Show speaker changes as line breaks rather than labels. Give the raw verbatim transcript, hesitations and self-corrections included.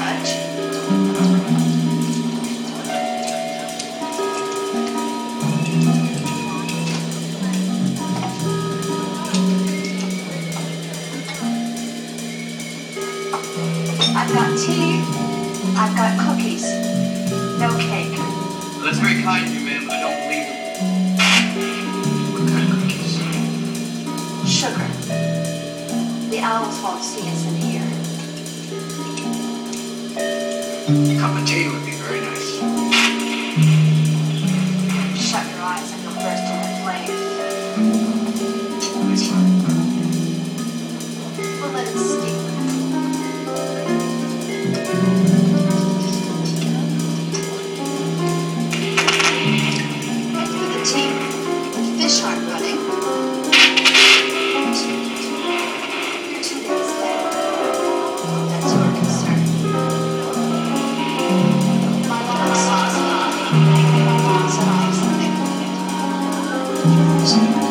much. I've got tea. I've got cookies. No cake.
That's very kind of you, ma'am, but I don't believe it. What kind of cookies?
Sugar. The owls won't see us in here.
A cup of tea would be very nice.
Shut your eyes and you'll burst into flames.
That's fine.
We'll let it steep. Wait for the tea. The fish aren't running. You're two days late. That's your concern. My mom saw us not. My mom said I have something.